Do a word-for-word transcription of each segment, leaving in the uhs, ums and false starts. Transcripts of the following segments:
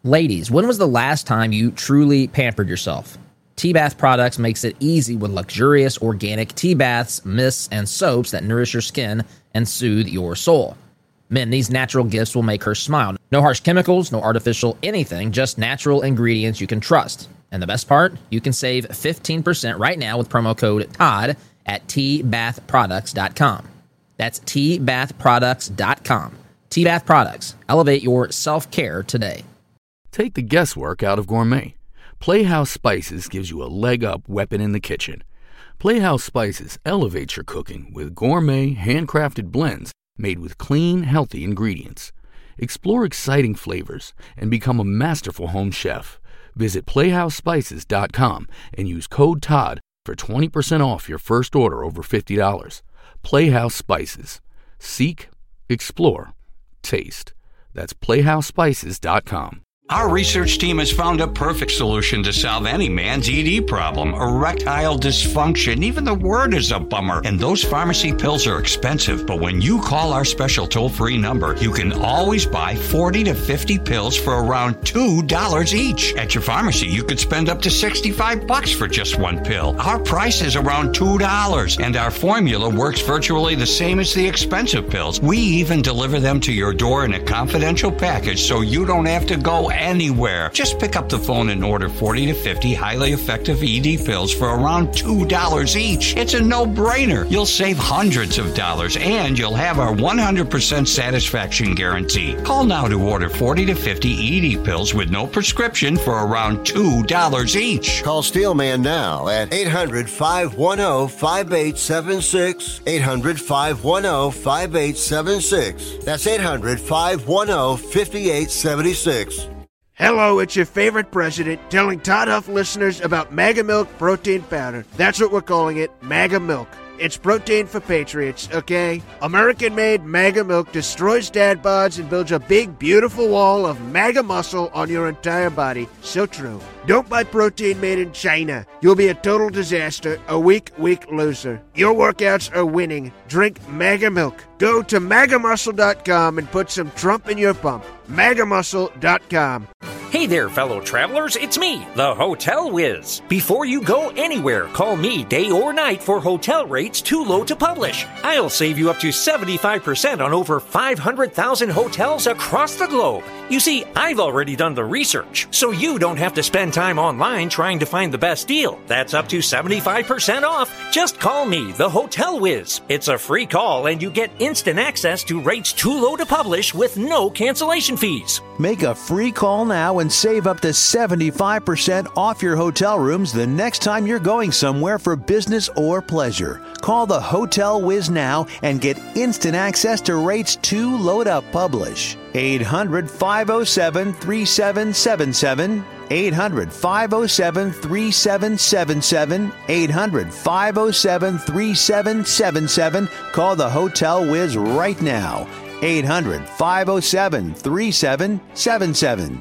Ladies, when was the last time you truly pampered yourself? T-Bath Products makes it easy with luxurious organic tea baths, mists, and soaps that nourish your skin and soothe your soul. Men, these natural gifts will make her smile. No harsh chemicals, no artificial anything, just natural ingredients you can trust. And the best part? You can save fifteen percent right now with promo code Todd at T bath products dot com. That's T bath products dot com. T-Bath Products. Elevate your self-care today. Take the guesswork out of gourmet. Playhouse Spices gives you a leg-up weapon in the kitchen. Playhouse Spices elevates your cooking with gourmet, handcrafted blends made with clean, healthy ingredients. Explore exciting flavors and become a masterful home chef. Visit playhouse spices dot com and use code Todd for twenty percent off your first order over fifty dollars. Playhouse Spices. Seek, explore, taste. That's playhouse spices dot com. Our research team has found a perfect solution to solve any man's E D problem, erectile dysfunction. Even the word is a bummer. And those pharmacy pills are expensive. But when you call our special toll-free number, you can always buy forty to fifty pills for around two dollars each. At your pharmacy, you could spend up to sixty-five bucks for just one pill. Our price is around two dollars, and our formula works virtually the same as the expensive pills. We even deliver them to your door in a confidential package so you don't have to go anywhere. Just pick up the phone and order forty to fifty highly effective E D pills for around two dollars each. It's a no-brainer. You'll save hundreds of dollars, and you'll have our one hundred percent satisfaction guarantee. Call now to order forty to fifty E D pills with no prescription for around two dollars each. Call Steelman now at eight hundred, five one zero, five eight seven six. eight hundred, five one zero, five eight seven six. That's eight hundred, five one zero, five eight seven six. Hello, it's your favorite president telling Todd Huff listeners about Mega Milk Protein Powder. That's what we're calling it, Mega Milk. It's protein for patriots, okay? American-made Mega Milk destroys dad bods and builds a big, beautiful wall of MAGA muscle on your entire body. So true. Don't buy protein made in China. You'll be a total disaster, a weak, weak loser. Your workouts are winning. Drink Mega Milk. Go to maga muscle dot com and put some Trump in your pump. maga muscle dot com. Hey there, fellow travelers, it's me, the Hotel Whiz. Before you go anywhere, call me day or night for hotel rates too low to publish. I'll save you up to seventy-five percent on over five hundred thousand hotels across the globe. You see, I've already done the research, so you don't have to spend time online trying to find the best deal. That's up to seventy-five percent off. Just call me, the Hotel Whiz. It's a free call, and you get instant access to rates too low to publish with no cancellation fees. Make a free call now and save up to seventy-five percent off your hotel rooms the next time you're going somewhere for business or pleasure. Call the Hotel Whiz now and get instant access to rates too low to publish. eight hundred, five oh seven, three seven seven seven. eight hundred, five oh seven, three seven seven seven. eight hundred, five oh seven, three seven seven seven. Call the Hotel Whiz right now. eight hundred, five oh seven, three seven seven seven.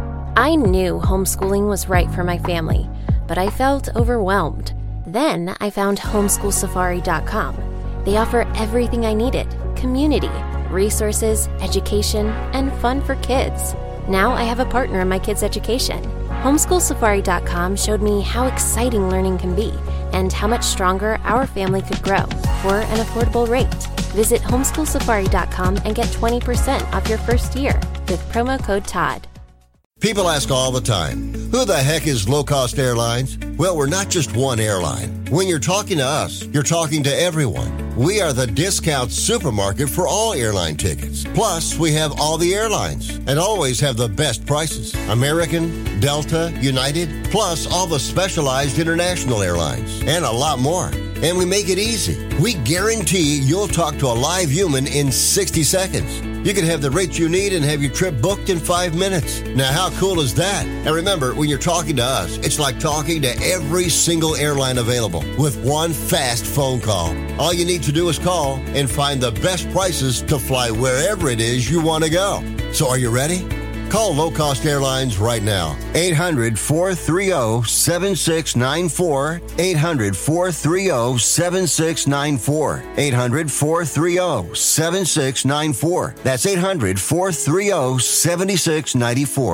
I knew homeschooling was right for my family, but I felt overwhelmed. Then I found homeschool safari dot com. They offer everything I needed: community, resources, education, and fun for kids. Now I have a partner in my kids' education. homeschool safari dot com showed me how exciting learning can be and how much stronger our family could grow for an affordable rate. Visit homeschool safari dot com and get twenty percent off your first year with promo code Todd. People ask all the time, who the heck is Low Cost Airlines? Well, we're not just one airline. When you're talking to us, you're talking to everyone. We are the discount supermarket for all airline tickets. Plus, we have all the airlines and always have the best prices. American, Delta, United, plus all the specialized international airlines and a lot more. And we make it easy. We guarantee you'll talk to a live human in sixty seconds. You can have the rates you need and have your trip booked in five minutes. Now, how cool is that? And remember, when you're talking to us, it's like talking to every single airline available with one fast phone call. All you need to do is call and find the best prices to fly wherever it is you want to go. So are you ready? Call Low Cost Airlines right now. eight hundred, four three zero, seven six nine four. eight hundred, four three zero, seven six nine four. eight hundred, four three zero, seven six nine four. That's eight hundred, four three zero, seven six nine four.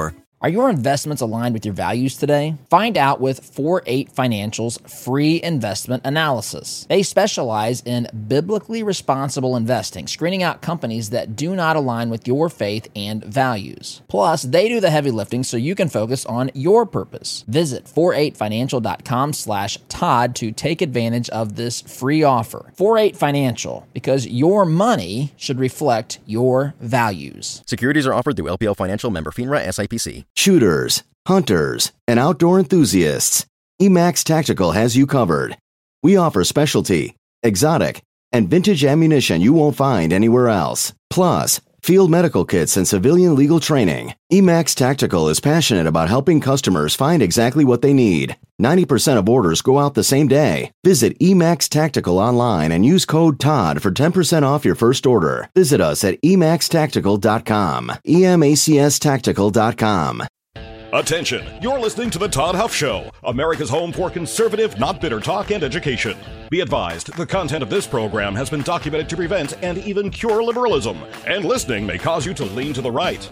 Are your investments aligned with your values today? Find out with four eight Financial's free investment analysis. They specialize in biblically responsible investing, screening out companies that do not align with your faith and values. Plus, they do the heavy lifting so you can focus on your purpose. Visit four eight financial dot com slash Todd to take advantage of this free offer. four eight Financial, because your money should reflect your values. Securities are offered through L P L Financial, member FINRA, S I P C. Shooters, hunters, and outdoor enthusiasts, E MAX Tactical has you covered. We offer specialty, exotic, and vintage ammunition you won't find anywhere else. Plus, field medical kits and civilian legal training. E MAX Tactical is passionate about helping customers find exactly what they need. ninety percent of orders go out the same day. Visit E MAX Tactical online and use code TODD for ten percent off your first order. Visit us at e max tactical dot com. E M A C S tactical dot com. Attention, you're listening to The Todd Huff Show, America's home for conservative, not bitter talk and education. Be advised, the content of this program has been documented to prevent and even cure liberalism, and listening may cause you to lean to the right.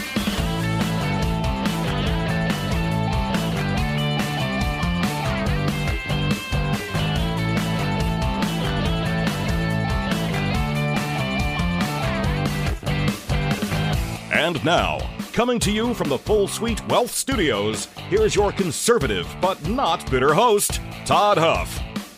And now, coming to you from the Full Suite Wealth Studios, here's your conservative but not bitter host, Todd Huff.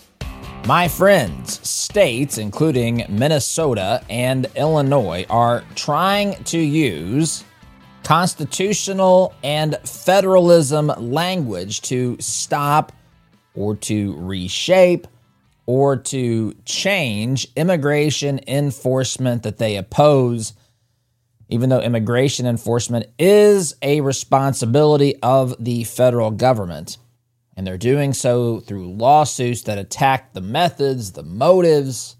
My friends, states, including Minnesota and Illinois, are trying to use constitutional and federalism language to stop or to reshape or to change immigration enforcement that they oppose, even though immigration enforcement is a responsibility of the federal government. And they're doing so through lawsuits that attack the methods, the motives,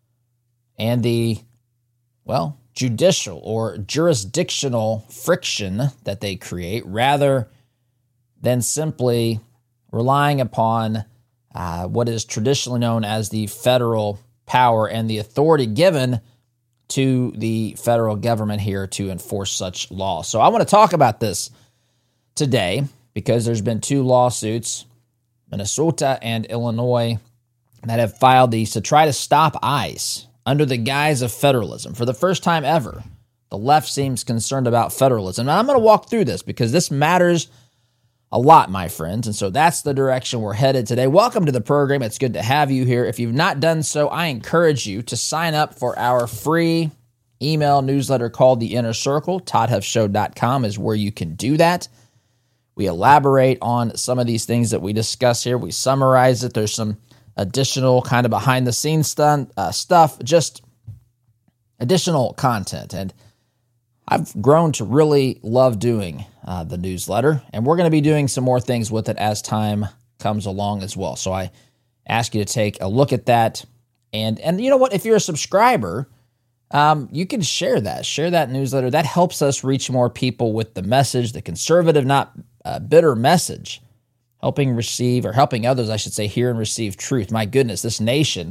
and the, well, judicial or jurisdictional friction that they create, rather than simply relying upon uh, what is traditionally known as the federal power and the authority given to the federal government here to enforce such laws. So I want to talk about this today because there's been two lawsuits, Minnesota and Illinois, that have filed these to try to stop ICE under the guise of federalism. For the first time ever, the left seems concerned about federalism. And I'm going to walk through this because this matters a lot, my friends. And so that's the direction we're headed today. Welcome to the program. It's good to have you here. If you've not done so, I encourage you to sign up for our free email newsletter called The Inner Circle. todd huff show dot com is where you can do that. We elaborate on some of these things that we discuss here. We summarize it. There's some additional kind of behind-the-scenes stun, uh, stuff, just additional content. And I've grown to really love doing uh, the newsletter, and we're going to be doing some more things with it as time comes along as well. So I ask you to take a look at that. And, and you know what? If you're a subscriber, um, you can share that. Share that newsletter. That helps us reach more people with the message, the conservative, not uh, bitter message, helping receive, or helping others, I should say, hear and receive truth. My goodness, this nation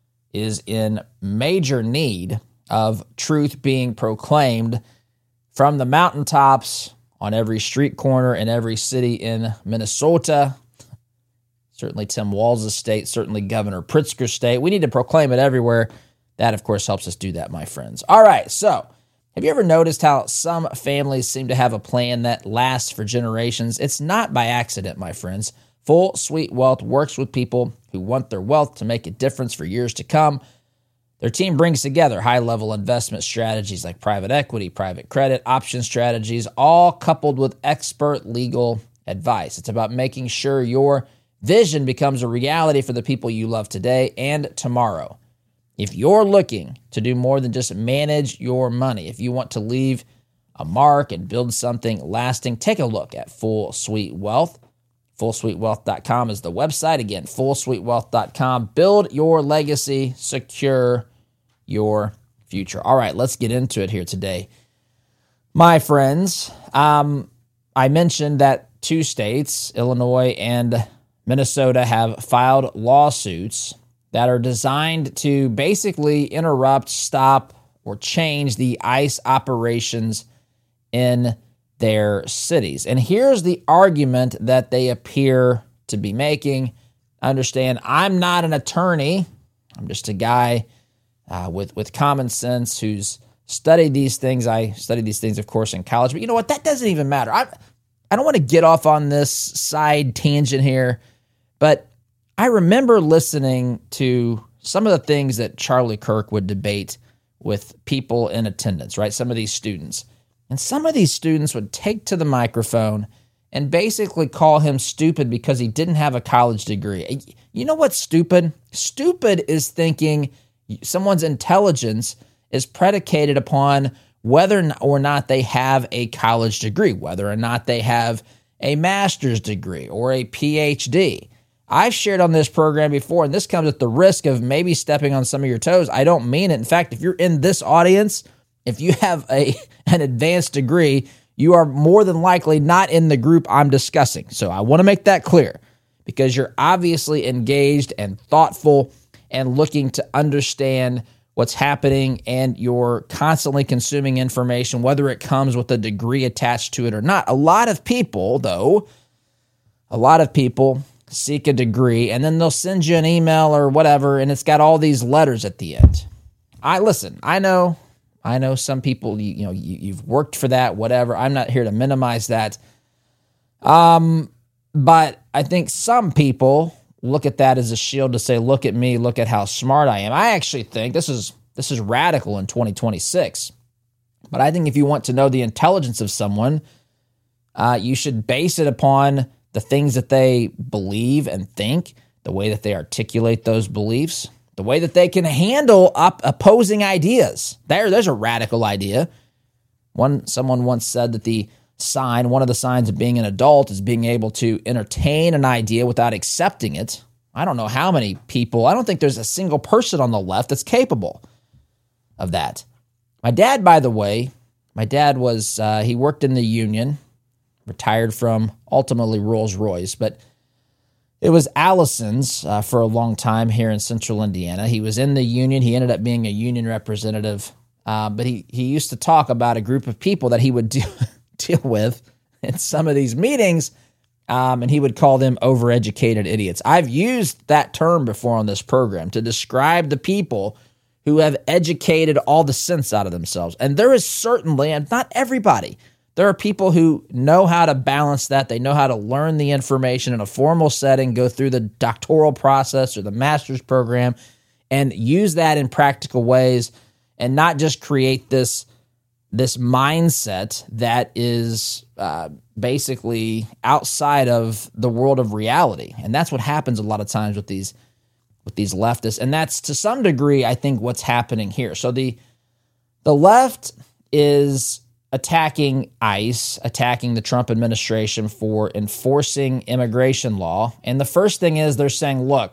is in major need of truth being proclaimed from the mountaintops, on every street corner in every city in Minnesota, certainly Tim Walz's state, certainly Governor Pritzker's state. We need to proclaim it everywhere. That, of course, helps us do that, my friends. All right, so have you ever noticed how some families seem to have a plan that lasts for generations? It's not by accident, my friends. Full Suite Wealth works with people who want their wealth to make a difference for years to come. Their team brings together high-level investment strategies like private equity, private credit, option strategies, all coupled with expert legal advice. It's about making sure your vision becomes a reality for the people you love today and tomorrow. If you're looking to do more than just manage your money, if you want to leave a mark and build something lasting, take a look at Full Suite Wealth. full suite wealth dot com is the website. Again, full suite wealth dot com. Build your legacy, secure your future. All right, let's get into it here today. My friends, um, I mentioned that two states, Illinois and Minnesota, have filed lawsuits that are designed to basically interrupt, stop, or change the ICE operations in their cities. And here's the argument that they appear to be making. Understand, I'm not an attorney. I'm just a guy uh, with, with common sense who's studied these things. I studied these things, of course, in college. But you know what? That doesn't even matter. I, I don't want to get off on this side tangent here, but I remember listening to some of the things that Charlie Kirk would debate with people in attendance, right? Some of these students. And some of these students would take to the microphone and basically call him stupid because he didn't have a college degree. You know what's stupid? Stupid is thinking someone's intelligence is predicated upon whether or not they have a college degree, whether or not they have a master's degree or a P H D. I've shared on this program before, and this comes at the risk of maybe stepping on some of your toes. I don't mean it. In fact, if you're in this audience, if you have a an advanced degree, you are more than likely not in the group I'm discussing. So I want to make that clear because you're obviously engaged and thoughtful and looking to understand what's happening, and you're constantly consuming information, whether it comes with a degree attached to it or not. A lot of people, though, a lot of people seek a degree, and then they'll send you an email or whatever, and it's got all these letters at the end. I listen, I know, I know some people, you, you know, you, you've worked for that, whatever. I'm not here to minimize that. Um, but I think some people look at that as a shield to say, look at me, look at how smart I am. I actually think this is this is radical in twenty twenty-six. But I think if you want to know the intelligence of someone, uh, you should base it upon the things that they believe and think, the way that they articulate those beliefs, the way that they can handle up opposing ideas. There, there's a radical idea. One, someone once said that the sign, one of the signs of being an adult is being able to entertain an idea without accepting it. I don't know how many people, I don't think there's a single person on the left that's capable of that. My dad, by the way, my dad was, uh, he worked in the union, retired from ultimately Rolls-Royce, but it was Allison's uh, for a long time here in central Indiana. He was in the union. He ended up being a union representative, uh, but he, he used to talk about a group of people that he would do deal with in some of these meetings, um, and he would call them overeducated idiots. I've used that term before on this program to describe the people who have educated all the sense out of themselves. And there is certainly, and not everybody, there are people who know how to balance that. They know how to learn the information in a formal setting, go through the doctoral process or the master's program, and use that in practical ways, and not just create this this mindset that is uh, basically outside of the world of reality. And that's what happens a lot of times with these with these leftists. And that's to some degree, I think, what's happening here. So the the left is attacking ICE, attacking the Trump administration for enforcing immigration law. And the first thing is they're saying, look,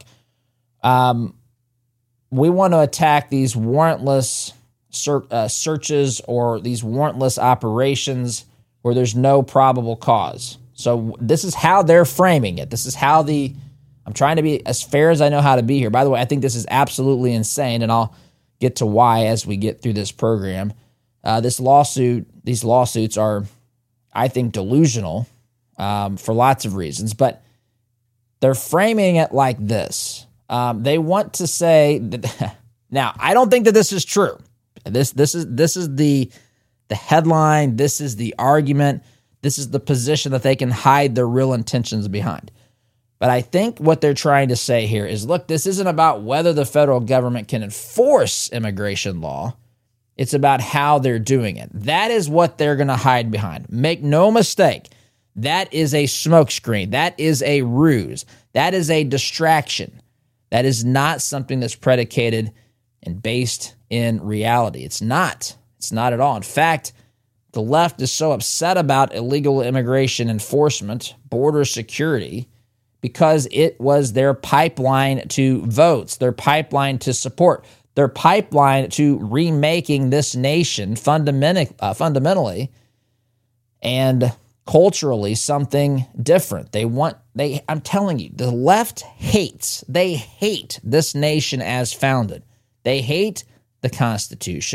um, we want to attack these warrantless Ser- uh, searches or these warrantless operations where there's no probable cause. So this is how they're framing it. This is how the, I'm trying to be as fair as I know how to be here. By the way, I think this is absolutely insane, and I'll get to why as we get through this program. Uh, this lawsuit, these lawsuits are, I think, delusional um, for lots of reasons, but they're framing it like this. Um, they want to say that, now, I don't think that this is true. This this is this is the the headline. This is the argument. This is the position that they can hide their real intentions behind. But I think what they're trying to say here is, look, this isn't about whether the federal government can enforce immigration law. It's about how they're doing it. That is what they're going to hide behind. Make no mistake. That is a smokescreen. That is a ruse. That is a distraction. That is not something that's predicated and based in reality. It's not. It's not at all. In fact, the left is so upset about illegal immigration enforcement, border security, because it was their pipeline to votes, their pipeline to support, their pipeline to remaking this nation fundament- uh, fundamentally and culturally something different. They want, they, I'm telling you, the left hates, they hate this nation as founded. They hate the Constitution. They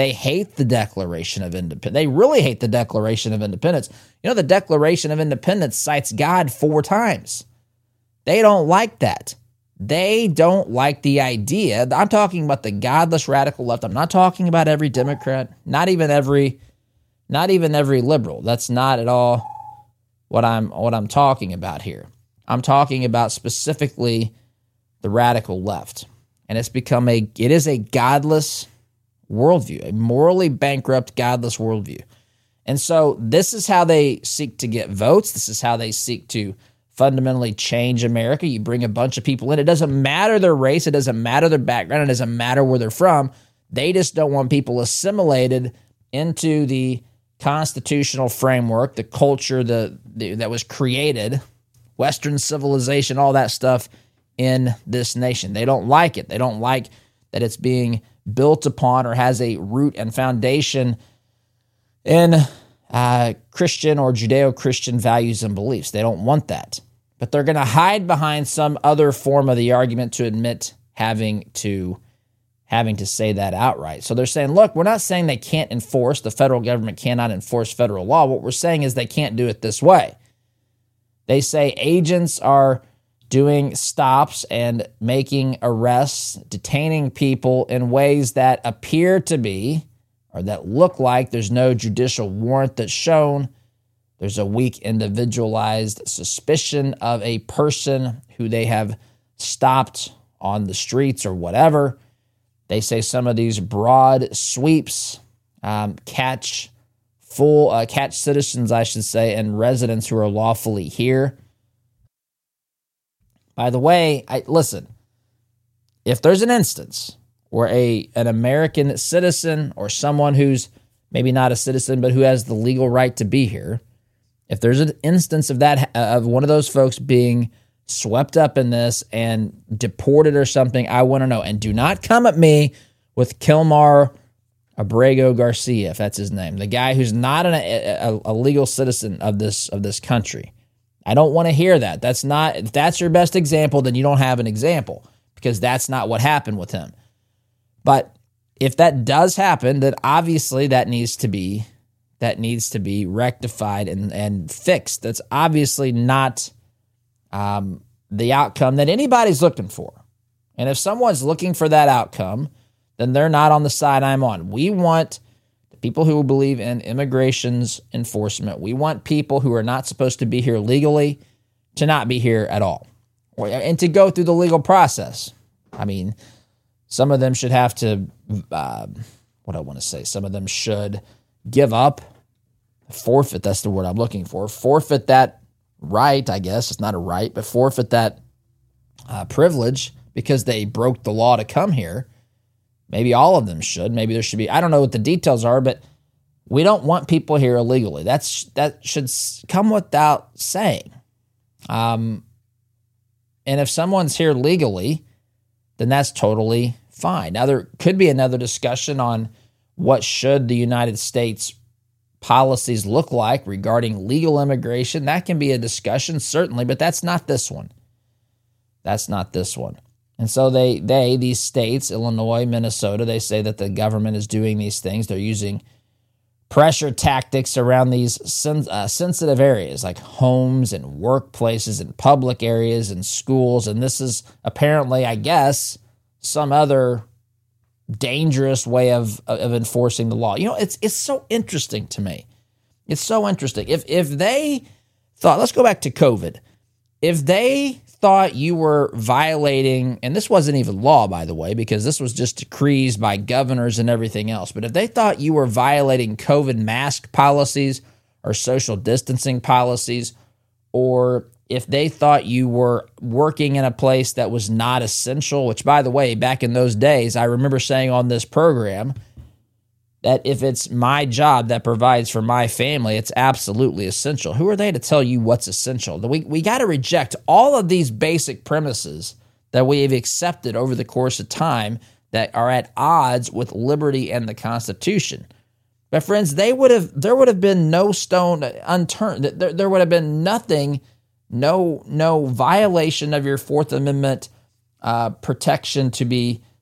They hate the Declaration of Independence. They really hate the Declaration of Independence. You know, the Declaration of Independence cites God four times. They don't like that. They don't like the idea. I'm talking about the godless radical left. I'm not talking about every Democrat, not even every, not even every liberal. That's not at all what I'm what I'm talking about here. I'm talking about specifically the radical left. And it's become a, it is a godless worldview, a morally bankrupt, godless worldview. And so this is how they seek to get votes. This is how they seek to fundamentally change America. You bring a bunch of people in. It doesn't matter their race. It doesn't matter their background. It doesn't matter where they're from. They just don't want people assimilated into the constitutional framework, the culture the, the that was created, Western civilization, all that stuff in this nation. They don't like it. They don't like that it's being built upon or has a root and foundation in uh, Christian or Judeo-Christian values and beliefs. They don't want that. But they're going to hide behind some other form of the argument to admit having to having to say that outright. So they're saying, look, we're not saying they can't enforce, the federal government cannot enforce federal law. What we're saying is they can't do it this way. They say agents are doing stops and making arrests, detaining people in ways that appear to be, or that look like there's no judicial warrant that's shown. There's a weak individualized suspicion of a person who they have stopped on the streets or whatever. They say some of these broad sweeps um, catch full uh, catch citizens, I should say, and residents who are lawfully here. By the way, I, listen, if there's an instance where a an American citizen or someone who's maybe not a citizen but who has the legal right to be here, if there's an instance of that, of one of those folks being swept up in this and deported or something, I want to know. And do not come at me with Kilmar Abrego Garcia, if that's his name, the guy who's not an, a, a legal citizen of this of this country. I don't want to hear that. That's not, if that's your best example, then you don't have an example, because that's not what happened with him. But if that does happen, then obviously that needs to be that needs to be rectified and, and fixed. That's obviously not um, the outcome that anybody's looking for. And if someone's looking for that outcome, then they're not on the side I'm on. We want the people who believe in immigration's enforcement. We want people who are not supposed to be here legally to not be here at all, or, and to go through the legal process. I mean, some of them should have to, uh, what I want to say, some of them should give up, forfeit, that's the word I'm looking for, forfeit that right, I guess. It's not a right, but forfeit that uh, privilege because they broke the law to come here. Maybe all of them should. Maybe there should be, I don't know what the details are, but we don't want people here illegally. That's that should come without saying. Um, and if someone's here legally, then that's totally fine. Now, there could be another discussion on what should the United States policies look like regarding legal immigration. That can be a discussion, certainly, but that's not this one. That's not this one. And so they, they, these states, Illinois, Minnesota, they say that the government is doing these things. They're using pressure tactics around these sen- uh, sensitive areas like homes and workplaces and public areas and schools. And this is apparently, I guess, some other dangerous way of of enforcing the law. You know, it's it's so interesting to me. It's so interesting. If if they thought, let's go back to COVID. If they thought you were violating, and this wasn't even law, by the way, because this was just decrees by governors and everything else, but if they thought you were violating COVID mask policies or social distancing policies, or if they thought you were working in a place that was not essential, which, by the way, back in those days, I remember saying on this program that if it's my job that provides for my family, it's absolutely essential. Who are they to tell you what's essential? We, we got to reject all of these basic premises that we have accepted over the course of time that are at odds with liberty and the Constitution. But friends, they would have there would have been no stone unturned. There, there would have been nothing, no no violation of your Fourth Amendment uh, protection to be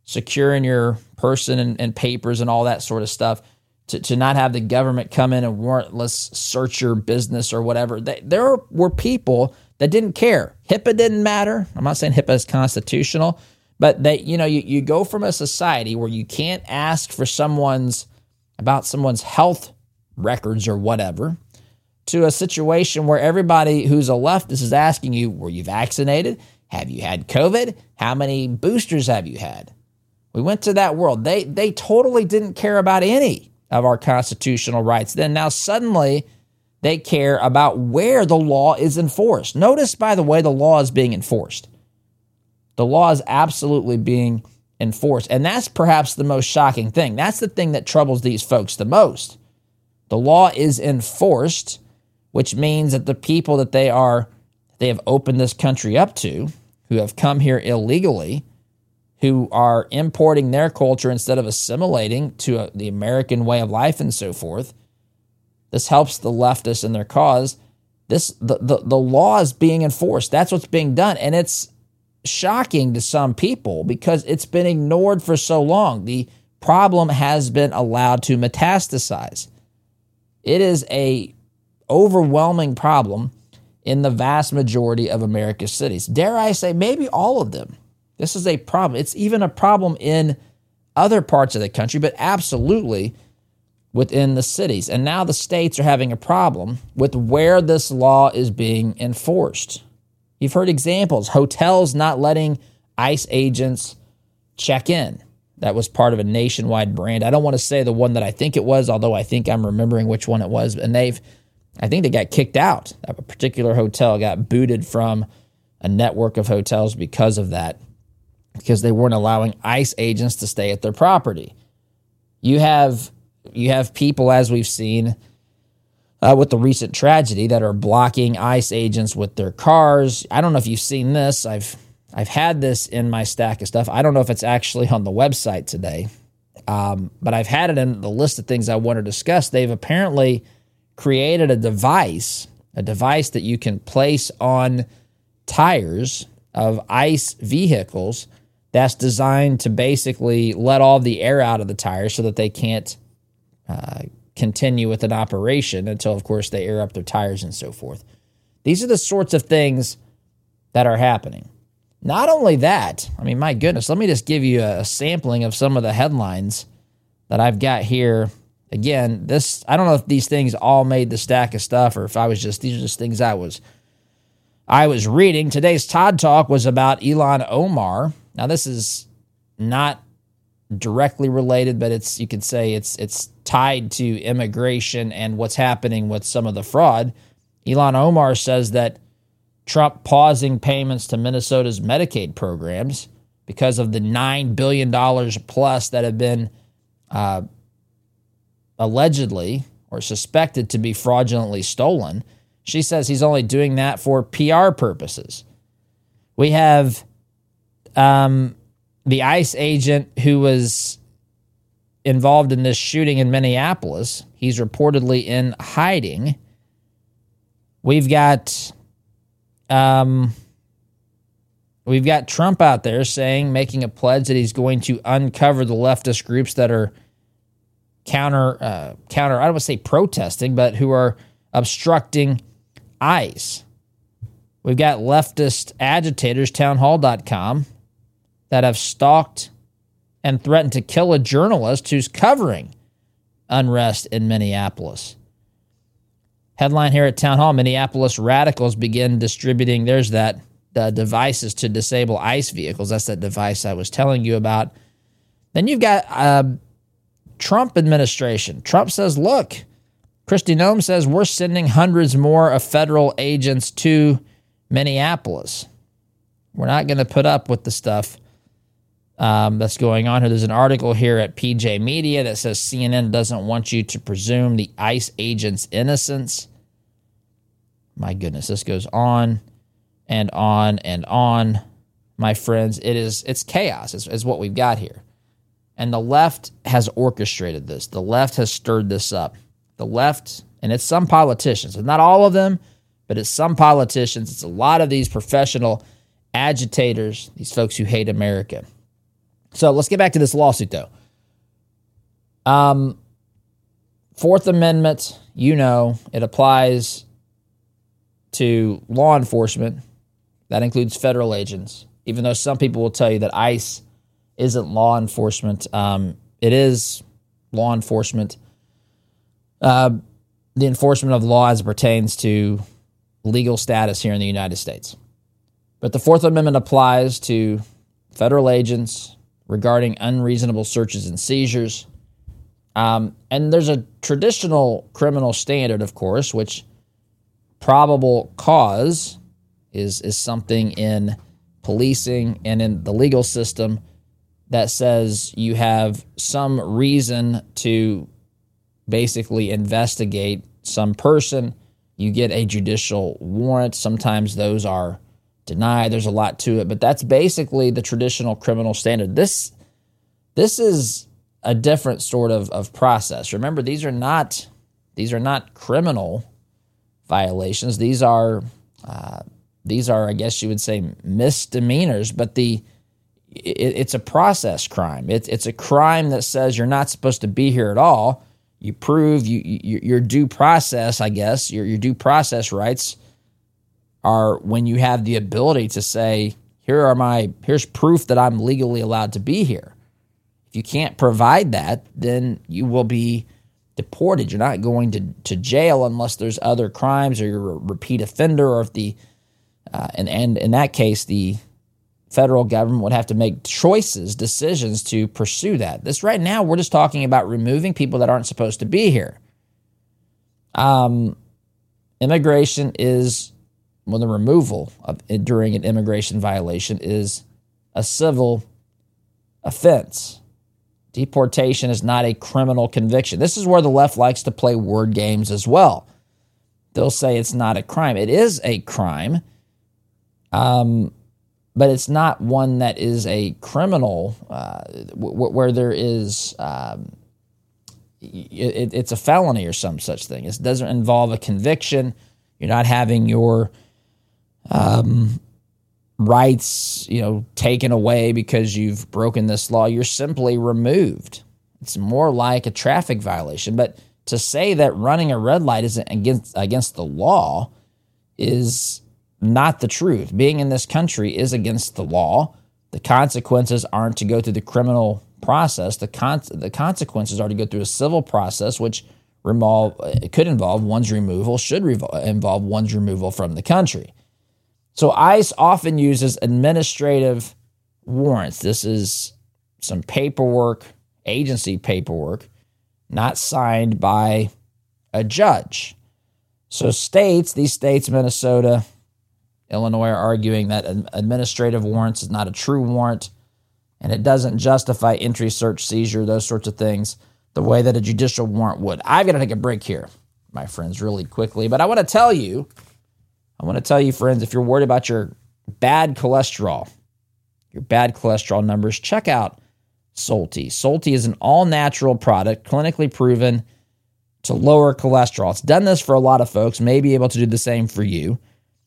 securing your person and, and papers and all that sort of stuff, to, to not have the government come in and warrantless search your business or whatever. They, there were people that didn't care. HIPAA didn't matter. I'm not saying HIPAA is constitutional, but they, you know, you, you go from a society where you can't ask for someone's about someone's health records or whatever, to a situation where everybody who's a leftist is asking you, were you vaccinated? Have you had COVID? How many boosters have you had? We went to that world. They they totally didn't care about any of our constitutional rights. Then now suddenly they care about where the law is enforced. Notice, by the way, the law is being enforced. The law is absolutely being enforced. And that's perhaps the most shocking thing. That's the thing that troubles these folks the most. The law is enforced, which means that the people that they are, they have opened this country up to, who have come here illegally, who are importing their culture instead of assimilating to a, the American way of life and so forth. This helps the leftists in their cause. This the, the, the law is being enforced. That's what's being done. And it's shocking to some people because it's been ignored for so long. The problem has been allowed to metastasize. It is a overwhelming problem in the vast majority of America's cities. Dare I say, maybe all of them. This is a problem. It's even a problem in other parts of the country, but absolutely within the cities. And now the states are having a problem with where this law is being enforced. You've heard examples, hotels not letting ICE agents check in. That was part of a nationwide brand. I don't want to say the one that I think it was, although I think I'm remembering which one it was. And they've, I think they got kicked out. A particular hotel got booted from a network of hotels because of that, because they weren't allowing ICE agents to stay at their property. You have you have people, as we've seen uh, with the recent tragedy, that are blocking ICE agents with their cars. I don't know if you've seen this. I've I've had this in my stack of stuff. I don't know if it's actually on the website today, um, but I've had it in the list of things I want to discuss. They've apparently created a device, a device that you can place on tires of ICE vehicles that's designed to basically let all the air out of the tires so that they can't uh, continue with an operation until, of course, they air up their tires and so forth. These are the sorts of things that are happening. Not only that, I mean, my goodness, let me just give you a sampling of some of the headlines that I've got here. Again, this, I don't know if these things all made the stack of stuff or if I was just, these are just things I was, I was reading. Today's Todd Talk was about Ilhan Omar. Now, this is not directly related, but it's, you could say it's, it's tied to immigration and what's happening with some of the fraud. Ilhan Omar says that Trump pausing payments to Minnesota's Medicaid programs because of the nine billion dollars plus that have been uh, allegedly or suspected to be fraudulently stolen. She says he's only doing that for P R purposes. We have um, the ICE agent who was involved in this shooting in Minneapolis. He's reportedly in hiding. We've got... Um, we've got Trump out there saying, making a pledge that he's going to uncover the leftist groups that are counter, uh, counter, I don't want to say protesting, but who are obstructing ICE. We've got leftist agitators, townhall dot com, that have stalked and threatened to kill a journalist who's covering unrest in Minneapolis. Headline here at Town Hall, Minneapolis radicals begin distributing, there's that, the devices to disable ICE vehicles. That's that device I was telling you about. Then you've got uh, Trump administration. Trump says, look, Kristi Noem says we're sending hundreds more of federal agents to Minneapolis. We're not going to put up with the stuff um, that's going on here. There's an article here at P J Media that says C N N doesn't want you to presume the ICE agent's innocence. My goodness, this goes on and on and on, my friends. It is, it's chaos is, is what we've got here. And the left has orchestrated this. The left has stirred this up. The left, and it's some politicians, it's not all of them, but it's some politicians. It's a lot of these professional agitators, these folks who hate America. So let's get back to this lawsuit, though. Um, Fourth Amendment, you know, it applies to law enforcement. That includes federal agents. Even though some people will tell you that ICE isn't law enforcement, um, it is law enforcement. Uh, the enforcement of law as it pertains to legal status here in the United States. But the Fourth Amendment applies to federal agents regarding unreasonable searches and seizures. Um, and there's a traditional criminal standard, of course, which probable cause is, is something in policing and in the legal system that says you have some reason to basically investigate some person. You get a judicial warrant. Sometimes those are denied. There's a lot to it, but that's basically the traditional criminal standard. This this is a different sort of, of process. Remember, these are not these are not criminal violations. These are uh, these are, I guess you would say, misdemeanors. But the it, it's a process crime. It's it's a crime that says you're not supposed to be here at all. You prove you, you your due process, I guess, your your due process rights are when you have the ability to say, here are my here's proof that I'm legally allowed to be here. If you can't provide that, then you will be deported. You're not going to, to jail unless there's other crimes or you're a repeat offender, or if the uh, and and in that case the federal government would have to make choices, decisions to pursue that. This right now, we're just talking about removing people that aren't supposed to be here. Um, immigration is, well, the removal of during an immigration violation is a civil offense. Deportation is not a criminal conviction. This is where the left likes to play word games as well. They'll say it's not a crime. It is a crime. Um, But it's not one that is a criminal, uh, w- where there is, um, it, it's a felony or some such thing. It doesn't involve a conviction. You're not having your um, rights, you know, taken away because you've broken this law. You're simply removed. It's more like a traffic violation. But to say that running a red light isn't against against the law is not the truth. Being in this country is against the law. The consequences aren't to go through the criminal process. The con- the consequences are to go through a civil process, which revolve, it could involve one's removal, should revol- involve one's removal from the country. So ICE often uses administrative warrants. This is some paperwork, agency paperwork, not signed by a judge. So states, these states, Minnesota, Illinois, are arguing that administrative warrants is not a true warrant, and it doesn't justify entry, search, seizure, those sorts of things, the way that a judicial warrant would. I've got to take a break here, my friends, really quickly. But I want to tell you, I want to tell you, friends, if you're worried about your bad cholesterol, your bad cholesterol numbers, check out Solti. Solti is an all-natural product, clinically proven to lower cholesterol. It's done this for a lot of folks, may be able to do the same for you.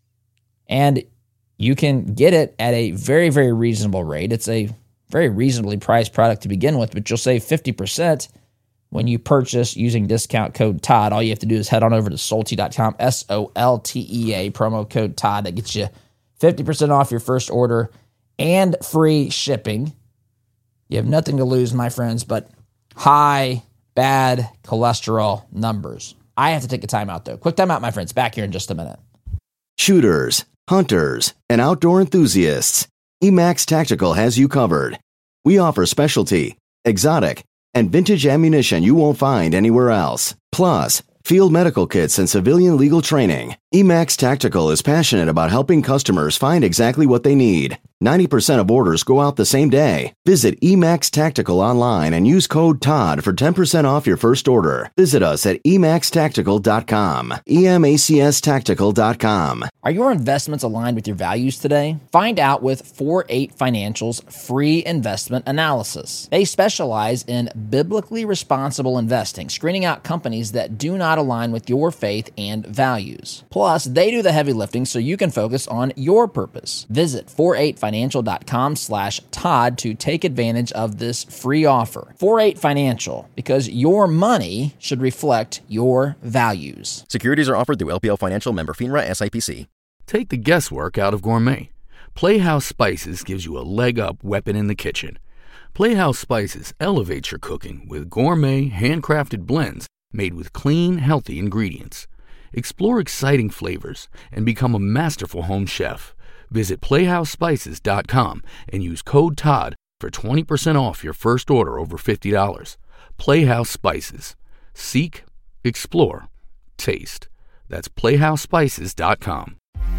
And you can get it at a very, very reasonable rate. It's a very reasonably priced product to begin with, but you'll save fifty percent when you purchase using discount code Todd. All you have to do is head on over to Solti dot com, S O L T E A, promo code Todd. That gets you fifty percent off your first order and free shipping. You have nothing to lose, my friends, but high, bad cholesterol numbers. I have to take a time out, though. Quick time out, my friends. Back here in just a minute. Shooters, hunters, and outdoor enthusiasts, Emax Tactical has you covered. We offer specialty, exotic, and vintage ammunition you won't find anywhere else. Plus, field medical kits and civilian legal training. Emax Tactical is passionate about helping customers find exactly what they need. ninety percent of orders go out the same day. Visit Emax Tactical online and use code Todd for ten percent off your first order. Visit us at emax tactical dot com. E M A C S tactical dot com. Are your investments aligned with your values today? Find out with four eight Financial's free investment analysis. They specialize in biblically responsible investing, screening out companies that do not align with your faith and values. Plus, they do the heavy lifting so you can focus on your purpose. Visit four eight Financial financial.com slash Todd to take advantage of this free offer. four eight Financial, because your money should reflect your values. Securities are offered through L P L Financial, member FINRA, S I P C. Take the guesswork out of gourmet. Playhouse Spices gives you a leg up weapon in the kitchen. Playhouse Spices elevates your cooking with gourmet, handcrafted blends made with clean, healthy ingredients. Explore exciting flavors and become a masterful home chef. Visit playhouse spices dot com and use code Todd for twenty percent off your first order over fifty dollars. Playhouse Spices. Seek, explore, taste. That's playhouse spices dot com.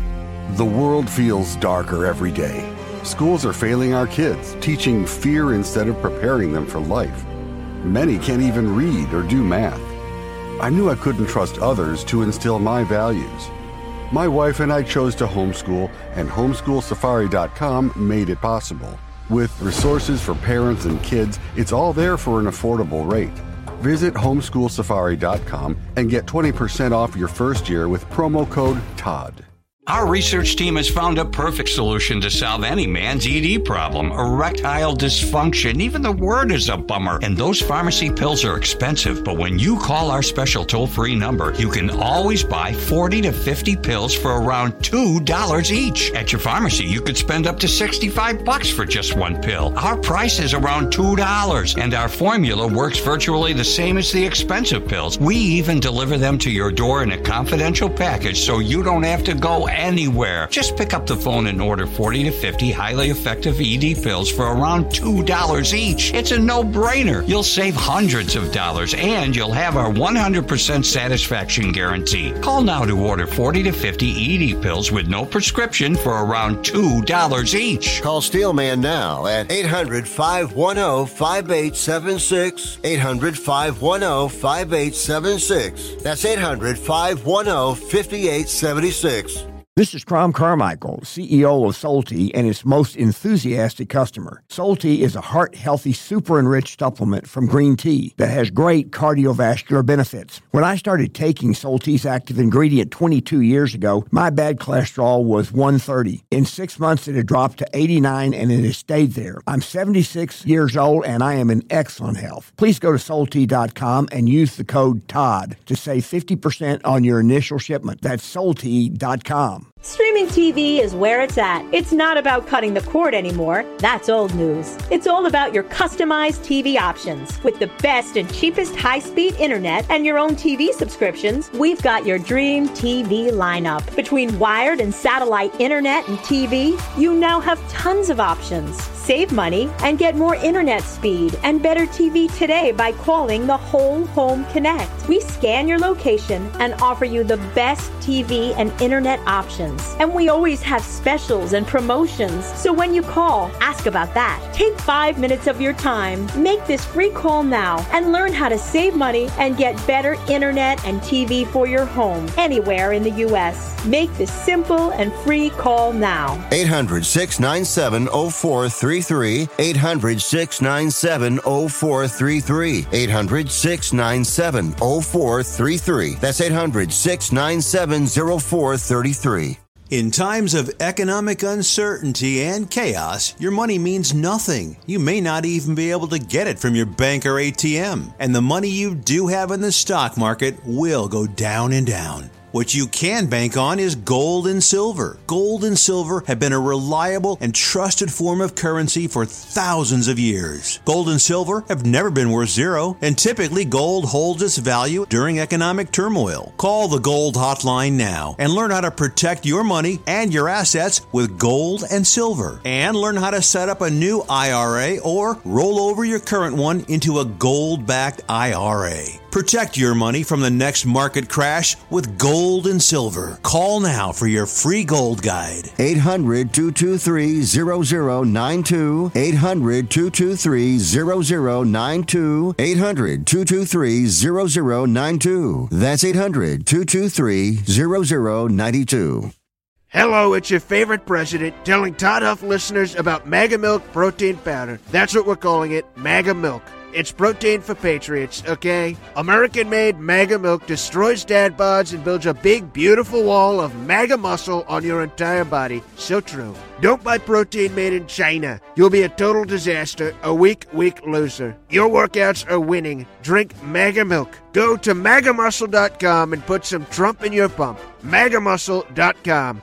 The world feels darker every day. Schools are failing our kids, teaching fear instead of preparing them for life. Many can't even read or do math. I knew I couldn't trust others to instill my values. My wife and I chose to homeschool, and homeschool safari dot com made it possible. With resources for parents and kids, it's all there for an affordable rate. Visit homeschool safari dot com and get twenty percent off your first year with promo code Todd. Our research team has found a perfect solution to solve any man's E D problem, erectile dysfunction. Even the word is a bummer. And those pharmacy pills are expensive. But when you call our special toll-free number, you can always buy forty to fifty pills for around two dollars each. At your pharmacy, you could spend up to sixty-five bucks for just one pill. Our price is around two dollars. And our formula works virtually the same as the expensive pills. We even deliver them to your door in a confidential package so you don't have to go anywhere. Just pick up the phone and order forty to fifty highly effective E D pills for around two dollars each. It's a no-brainer. You'll save hundreds of dollars and you'll have our one hundred percent satisfaction guarantee. Call now to order forty to fifty E D pills with no prescription for around two dollars each. Call Steelman now at eight hundred, five one zero, five eight seven six. eight hundred, five one zero, five eight seven six. That's eight hundred, five one zero, five eight seven six. This is Crom Carmichael, C E O of Solti and its most enthusiastic customer. Solti is a heart-healthy, super-enriched supplement from green tea that has great cardiovascular benefits. When I started taking Solti's active ingredient twenty-two years ago, my bad cholesterol was one thirty. In six months, it had dropped to eighty-nine, and it has stayed there. I'm seventy-six years old, and I am in excellent health. Please go to Solti dot com and use the code Todd to save fifty percent on your initial shipment. That's Solti dot com. Streaming T V is where it's at. It's not about cutting the cord anymore. That's old news. It's all about your customized T V options. With the best and cheapest high-speed internet and your own T V subscriptions, we've got your dream T V lineup. Between wired and satellite internet and T V, you now have tons of options. Save money and get more internet speed and better T V today by calling the Whole Home Connect. We scan your location and offer you the best T V and internet options. And we always have specials and promotions. So when you call, ask about that. Take five minutes of your time, make this free call now, and learn how to save money and get better internet and T V for your home anywhere in the U S. Make this simple and free call now. eight hundred, six nine seven, oh four three three. eight hundred, six nine seven, oh four three three. eight hundred, six nine seven, oh four three three. That's eight hundred, six nine seven, oh four three three. In times of economic uncertainty and chaos, your money means nothing. You may not even be able to get it from your bank or A T M. And the money you do have in the stock market will go down and down. What you can bank on is gold and silver. Gold and silver have been a reliable and trusted form of currency for thousands of years. Gold and silver have never been worth zero, and typically gold holds its value during economic turmoil. Call the Gold Hotline now and learn how to protect your money and your assets with gold and silver. And learn how to set up a new I R A or roll over your current one into a gold-backed I R A. Protect your money from the next market crash with gold and silver. Call now for your free gold guide. eight hundred, two two three, zero zero nine two. eight hundred, two two three, zero zero nine two. eight hundred, two two three, zero zero nine two. That's eight hundred, two two three, zero zero nine two. Hello, it's your favorite president telling Todd Huff listeners about Mega Milk Protein Powder. That's what we're calling it, Mega Milk. It's protein for patriots, okay? American-made MAGA milk destroys dad bods and builds a big, beautiful wall of MAGA muscle on your entire body. So true. Don't buy protein made in China. You'll be a total disaster, a weak, weak loser. Your workouts are winning. Drink MAGA milk. Go to maga muscle dot com and put some Trump in your pump. maga muscle dot com.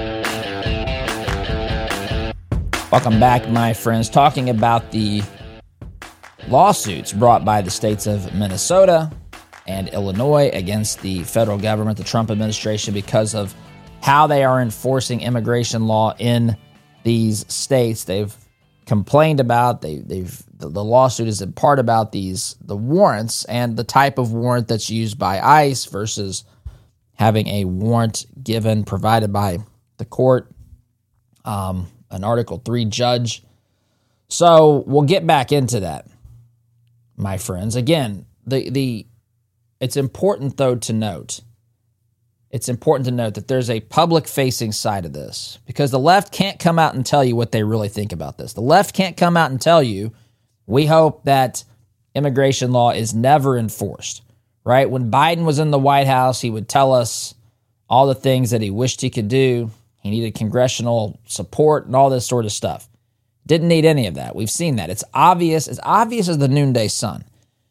Welcome back, my friends. Talking about the lawsuits brought by the states of Minnesota and Illinois against the federal government, the Trump administration, because of how they are enforcing immigration law in these states. They've complained about, they, they've the, the lawsuit is in part about these the warrants and the type of warrant that's used by ICE versus having a warrant given, provided by the court, um, an Article three judge. So we'll get back into that, my friends. Again, the the it's important, though, to note, it's important to note that there's a public-facing side of this, because the left can't come out and tell you what they really think about this. The left can't come out and tell you, we hope that immigration law is never enforced, right? When Biden was in the White House, he would tell us all the things that he wished he could do. He needed congressional support and all this sort of stuff. Didn't need any of that. We've seen that. It's obvious, as obvious as the noonday sun.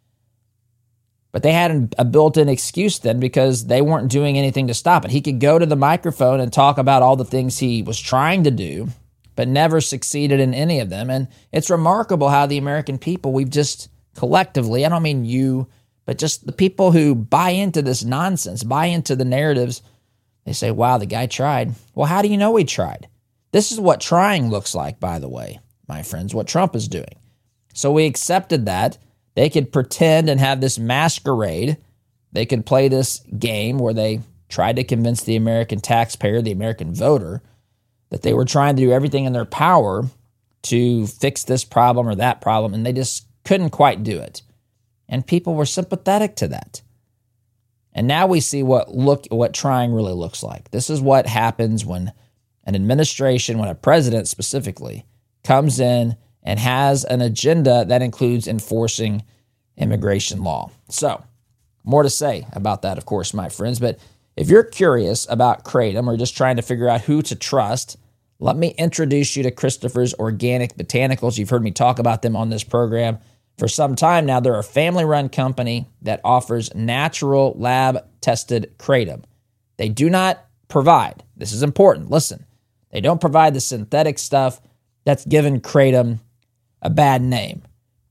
But they had a built-in excuse then because they weren't doing anything to stop it. He could go to the microphone and talk about all the things he was trying to do, but never succeeded in any of them. And it's remarkable how the American people, we've just collectively, I don't mean you, but just the people who buy into this nonsense, buy into the narratives, they say, wow, the guy tried. Well, how do you know he tried? This is what trying looks like, by the way, my friends, what Trump is doing. So we accepted that. They could pretend and have this masquerade. They could play this game where they tried to convince the American taxpayer, the American voter, that they were trying to do everything in their power to fix this problem or that problem, and they just couldn't quite do it. And people were sympathetic to that. And now we see what look what trying really looks like. This is what happens when an administration, when a president specifically, comes in and has an agenda that includes enforcing immigration law. So, more to say about that, of course, my friends. But if you're curious about Kratom or just trying to figure out who to trust, let me introduce you to Christopher's Organic Botanicals. You've heard me talk about them on this program for some time now. They're a family-run company that offers natural lab-tested kratom. They do not provide, this is important, listen, they don't provide the synthetic stuff that's given kratom a bad name.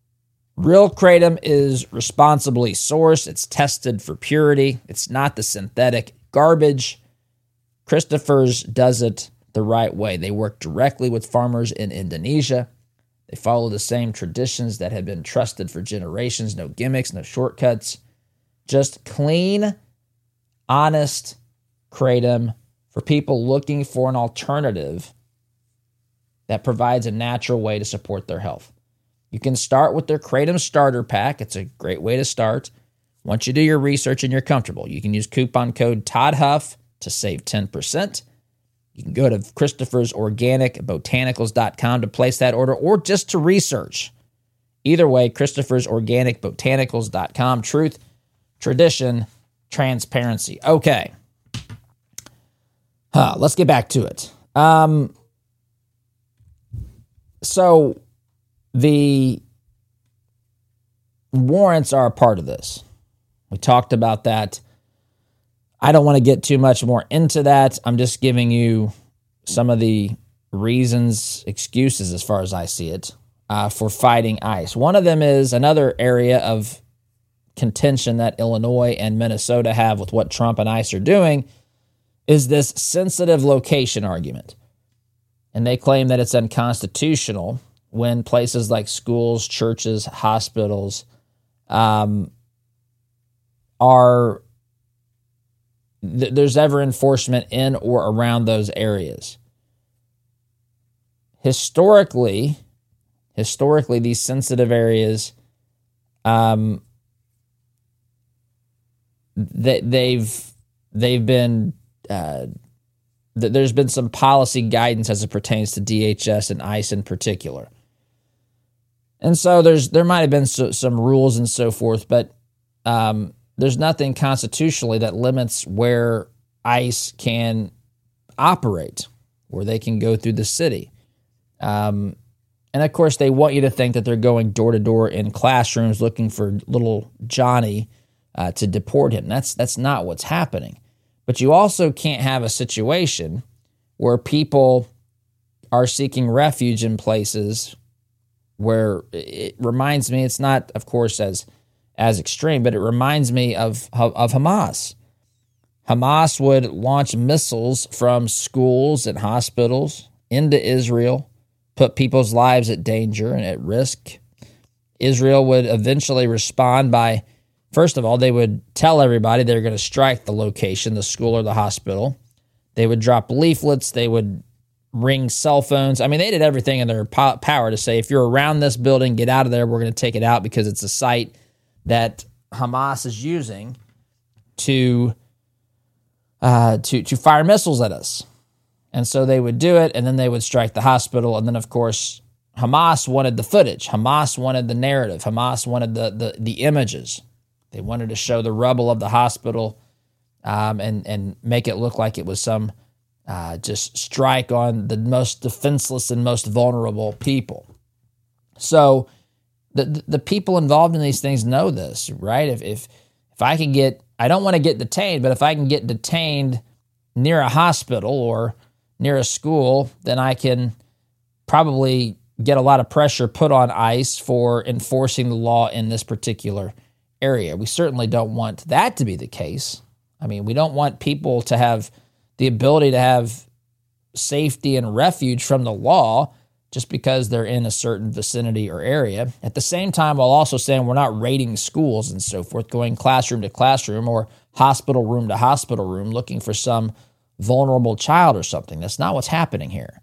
Real kratom is responsibly sourced. It's tested for purity. It's not the synthetic garbage. Christopher's does it the right way. They work directly with farmers in Indonesia. They follow the same traditions that have been trusted for generations. No gimmicks, no shortcuts. Just clean, honest kratom for people looking for an alternative that provides a natural way to support their health. You can start with their Kratom Starter Pack. It's a great way to start. Once you do your research and you're comfortable, you can use coupon code Todd Huff to save ten percent. You can go to Christopher's Organic Botanicals dot com to place that order or just to research. Either way, Christopher's Organic Botanicals dot com. Truth, tradition, transparency. Okay. Huh, let's get back to it. Um, so the warrants are a part of this. We talked about that. I don't want to get too much more into that. I'm just giving you some of the reasons, excuses, as far as I see it, uh, for fighting ICE. One of them is another area of contention that Illinois and Minnesota have with what Trump and ICE are doing is this sensitive location argument. And they claim that it's unconstitutional when places like schools, churches, hospitals um, are... there's ever enforcement in or around those areas. Historically, historically, these sensitive areas, um, they, they've they've been uh, th- there's been some policy guidance as it pertains to D H S and ICE in particular. And so there's there might have been so, some rules and so forth, but um, there's nothing constitutionally that limits where ICE can operate, where they can go through the city. Um, and of course, they want you to think that they're going door to door in classrooms looking for little Johnny uh, to deport him. That's that's not what's happening. But you also can't have a situation where people are seeking refuge in places where it reminds me, it's not, of course, as as extreme, but it reminds me of, of, of Hamas. Hamas would launch missiles from schools and hospitals into Israel, put people's lives at danger and at risk. Israel would eventually respond by, first of all, they would tell everybody they were going to strike the location, the school or the hospital. They would drop leaflets. They would ring cell phones. I mean, they did everything in their po- power to say, if you're around this building, get out of there. We're going to take it out because it's a site that Hamas is using to uh, to to fire missiles at us. And so they would do it, and then they would strike the hospital. And then, of course, Hamas wanted the footage. Hamas wanted the narrative. Hamas wanted the the, the images. They wanted to show the rubble of the hospital um, and, and make it look like it was some uh, just strike on the most defenseless and most vulnerable people. So the the people involved in these things know this, right? If if if I can get, I don't want to get detained, but if I can get detained near a hospital or near a school, then I can probably get a lot of pressure put on ICE for enforcing the law in this particular area. We certainly don't want that to be the case. I mean, we don't want people to have the ability to have safety and refuge from the law just because they're in a certain vicinity or area. At the same time, while also saying we're not raiding schools and so forth, going classroom to classroom or hospital room to hospital room looking for some vulnerable child or something. That's not what's happening here.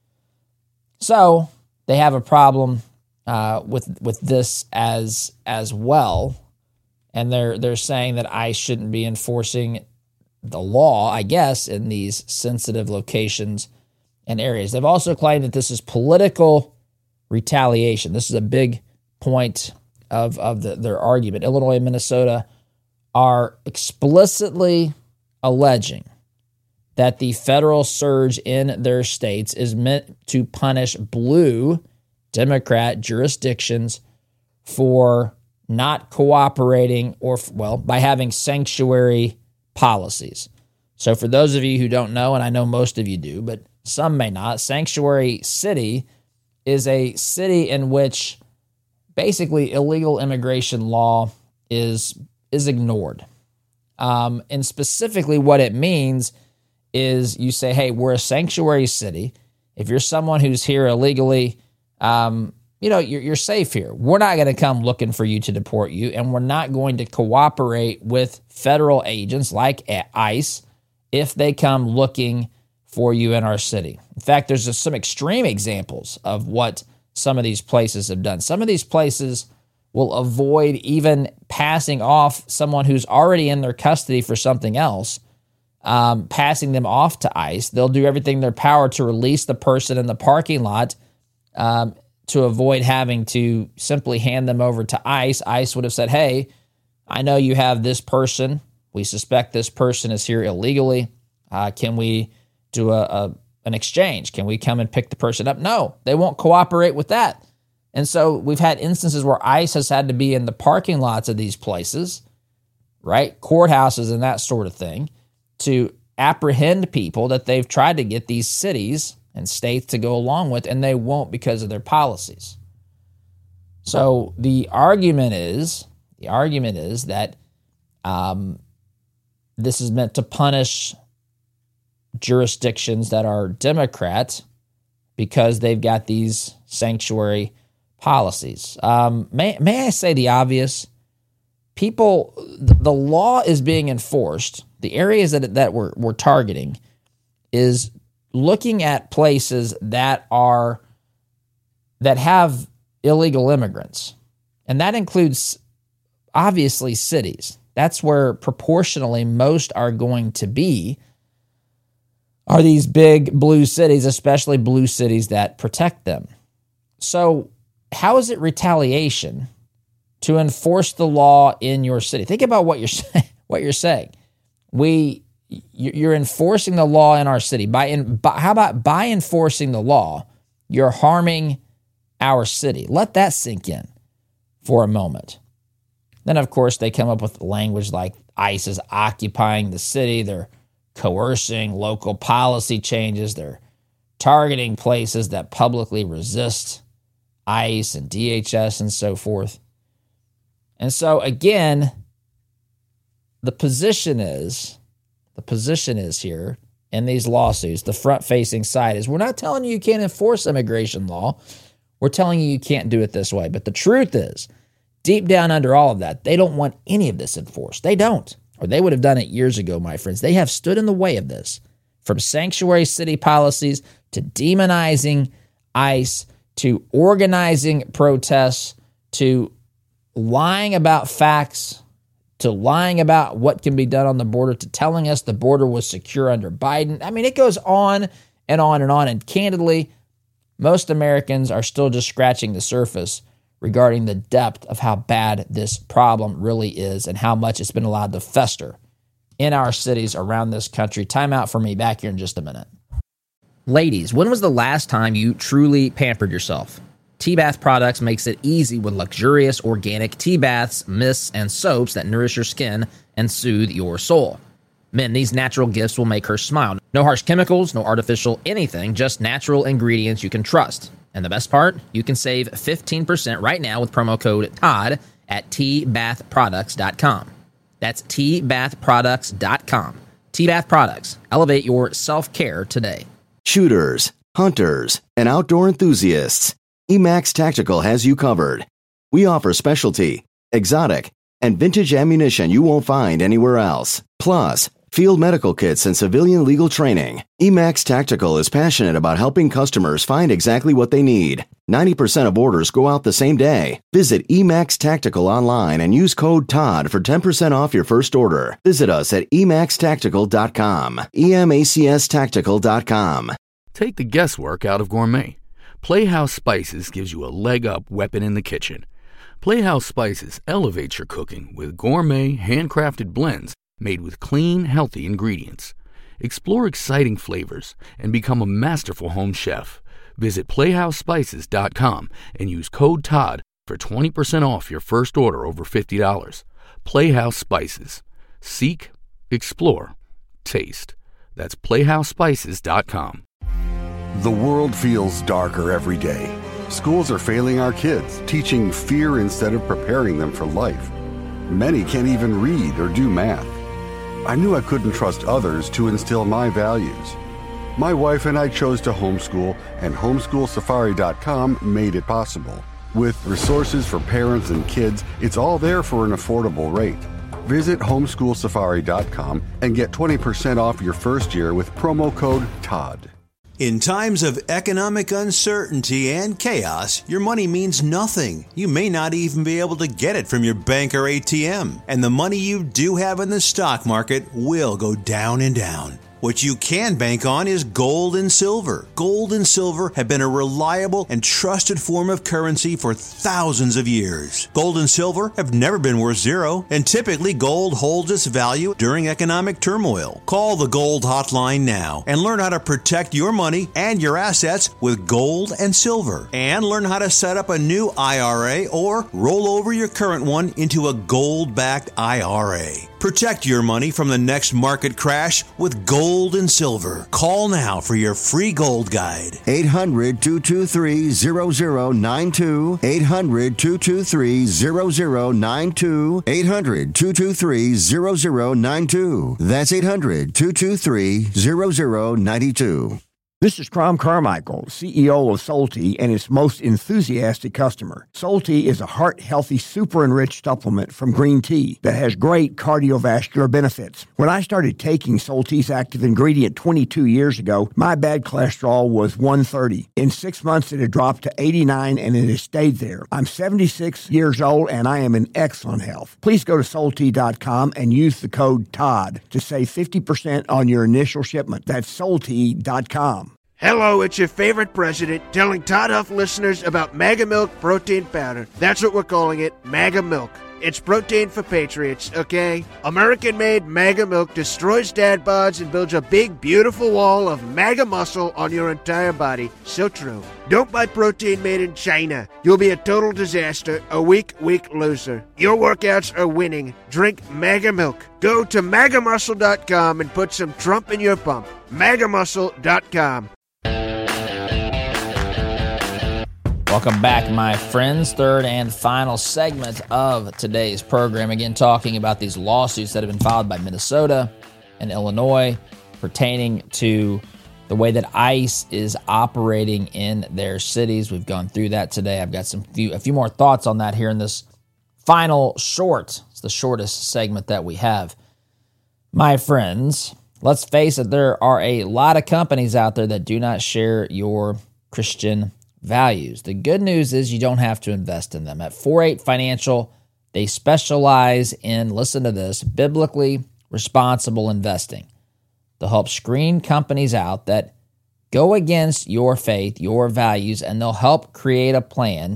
So they have a problem uh, with with this as as well, and they're they're saying that ICE shouldn't be enforcing the law, I guess, in these sensitive locations and areas. They've also claimed that this is political retaliation. This is a big point of of the, their argument. Illinois and Minnesota are explicitly alleging that the federal surge in their states is meant to punish blue Democrat jurisdictions for not cooperating or, well, by having sanctuary policies. So for those of you who don't know, and I know most of you do, but some may not, sanctuary city is a city in which basically illegal immigration law is, is ignored. Um, and specifically what it means is you say, hey, we're a sanctuary city. If you're someone who's here illegally, um, you know, you're, you're safe here. We're not going to come looking for you to deport you, and we're not going to cooperate with federal agents like ICE if they come looking for you in our city. In fact, there's just some extreme examples of what some of these places have done. Some of these places will avoid even passing off someone who's already in their custody for something else, Um, passing them off to ICE. They'll do everything in their power to release the person in the parking lot um, to avoid having to simply hand them over to ICE. ICE would have said, hey, I know you have this person. We suspect this person is here illegally. Uh, can we do a, a an exchange? Can we come and pick the person up? No, they won't cooperate with that. And so we've had instances where ICE has had to be in the parking lots of these places, right? Courthouses and that sort of thing, to apprehend people that they've tried to get these cities and states to go along with, and they won't because of their policies. So the argument is, the argument is that um, this is meant to punish jurisdictions that are Democrat because they've got these sanctuary policies. Um, may, may I say the obvious? People, the law is being enforced. The areas that that we're, we're targeting is looking at places that are that have illegal immigrants, and that includes obviously cities. That's where proportionally most are going to be. Are these big blue cities, especially blue cities that protect them? So how is it retaliation to enforce the law in your city? Think about what you're saying. What you're saying. We, you're enforcing the law in our city. By, in, by how about by enforcing the law, you're harming our city? Let that sink in for a moment. Then, of course, they come up with language like ICE is occupying the city. They're coercing local policy changes. They're targeting places that publicly resist ICE and D H S and so forth. And so, again, the position is, the position is here in these lawsuits, the front-facing side is, we're not telling you you can't enforce immigration law. We're telling you you can't do it this way. But the truth is, deep down under all of that, they don't want any of this enforced. They don't. Or they would have done it years ago, my friends. They have stood in the way of this. From sanctuary city policies to demonizing ICE to organizing protests to lying about facts to lying about what can be done on the border to telling us the border was secure under Biden. I mean, it goes on and on and on. And candidly, most Americans are still just scratching the surface regarding the depth of how bad this problem really is and how much it's been allowed to fester in our cities around this country. Time out for me. Back here in just a minute. Ladies, when was the last time you truly pampered yourself? Tea Bath Products makes it easy with luxurious organic tea baths, mists, and soaps that nourish your skin and soothe your soul. Men, these natural gifts will make her smile. No harsh chemicals, no artificial anything, just natural ingredients you can trust. And the best part, you can save fifteen percent right now with promo code Todd at tea bath products dot com. That's tea bath products dot com. Tea Bath Products. Elevate your self-care today. Shooters, hunters, and outdoor enthusiasts, E-Max Tactical has you covered. We offer specialty, exotic, and vintage ammunition you won't find anywhere else. Plus, field medical kits and civilian legal training. E-Max Tactical is passionate about helping customers find exactly what they need. ninety percent of orders go out the same day. Visit E-Max Tactical online and use code Todd for ten percent off your first order. Visit us at e max tactical dot com. E M A C S tactical dot com. Take the guesswork out of gourmet. Playhouse Spices gives you a leg up weapon in the kitchen. Playhouse Spices elevates your cooking with gourmet, handcrafted blends made with clean, healthy ingredients. Explore exciting flavors and become a masterful home chef. Visit playhouse spices dot com and use code Todd for twenty percent off your first order over fifty dollars. Playhouse Spices. Seek, explore, taste. That's playhouse spices dot com. The world feels darker every day. Schools are failing our kids, teaching fear instead of preparing them for life. Many can't even read or do math. I knew I couldn't trust others to instill my values. My wife and I chose to homeschool, and homeschool safari dot com made it possible. With resources for parents and kids, it's all there for an affordable rate. Visit homeschool safari dot com and get twenty percent off your first year with promo code Todd. In times of economic uncertainty and chaos, your money means nothing. You may not even be able to get it from your bank or A T M. And the money you do have in the stock market will go down and down. What you can bank on is gold and silver. Gold and silver have been a reliable and trusted form of currency for thousands of years. Gold and silver have never been worth zero, and typically gold holds its value during economic turmoil. Call the Gold Hotline now and learn how to protect your money and your assets with gold and silver. And learn how to set up a new I R A or roll over your current one into a gold-backed I R A. Protect your money from the next market crash with gold and silver. Call now for your free gold guide. eight hundred, two two three, zero zero nine two. eight hundred, two two three, zero zero nine two. eight hundred, two two three, zero zero nine two. That's eight hundred, two two three, zero zero nine two. This is Crom Carmichael, C E O of Solti, and its most enthusiastic customer. Solti is a heart-healthy, super-enriched supplement from green tea that has great cardiovascular benefits. When I started taking Solti's active ingredient twenty-two years ago, my bad cholesterol was one thirty. In six months, it had dropped to eighty-nine, and it has stayed there. I'm seventy-six years old, and I am in excellent health. Please go to Solti dot com and use the code Todd to save fifty percent on your initial shipment. That's Solti dot com. Hello, it's your favorite president telling Todd Huff listeners about Mega Milk Protein Powder. That's what we're calling it, Mega Milk. It's protein for patriots, okay? American-made Mega Milk destroys dad bods and builds a big, beautiful wall of MAGA muscle on your entire body. So true. Don't buy protein made in China. You'll be a total disaster, a weak, weak loser. Your workouts are winning. Drink Mega Milk. Go to maga muscle dot com and put some Trump in your pump. maga muscle dot com. Welcome back, my friends. Third and final segment of today's program. Again, talking about these lawsuits that have been filed by Minnesota and Illinois pertaining to the way that ICE is operating in their cities. We've gone through that today. I've got some few, a few more thoughts on that here in this final short. It's the shortest segment that we have. My friends, let's face it, there are a lot of companies out there that do not share your Christian values. The good news is you don't have to invest in them. At four eight Financial, they specialize in, listen to this, biblically responsible investing. They'll help screen companies out that go against your faith, your values, and they'll help create a plan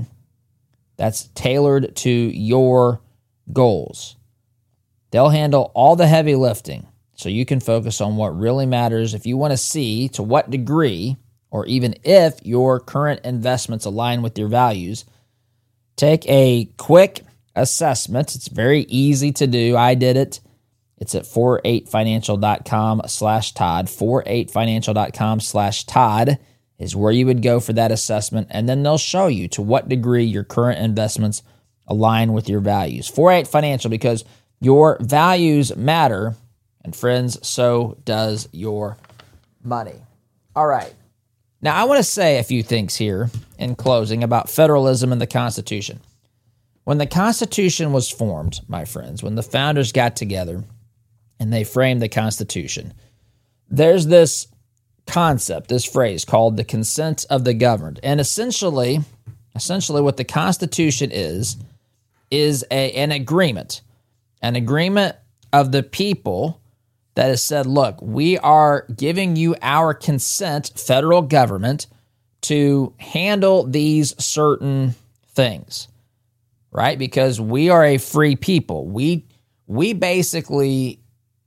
that's tailored to your goals. They'll handle all the heavy lifting so you can focus on what really matters. If you want to see to what degree or even if your current investments align with your values, take a quick assessment. It's very easy to do. I did it. It's at four eight financial dot com slash Todd. four eight financial dot com slash Todd is where you would go for that assessment, and then they'll show you to what degree your current investments align with your values. four eight Financial, because your values matter, and friends, so does your money. All right. Now, I want to say a few things here in closing about federalism and the Constitution. When the Constitution was formed, my friends, when the founders got together and they framed the Constitution, there's this concept, this phrase called the consent of the governed. And essentially, essentially what the Constitution is, is a, an agreement, an agreement of the people that has said, look, we are giving you our consent, federal government, to handle these certain things, right? Because we are a free people. We we basically,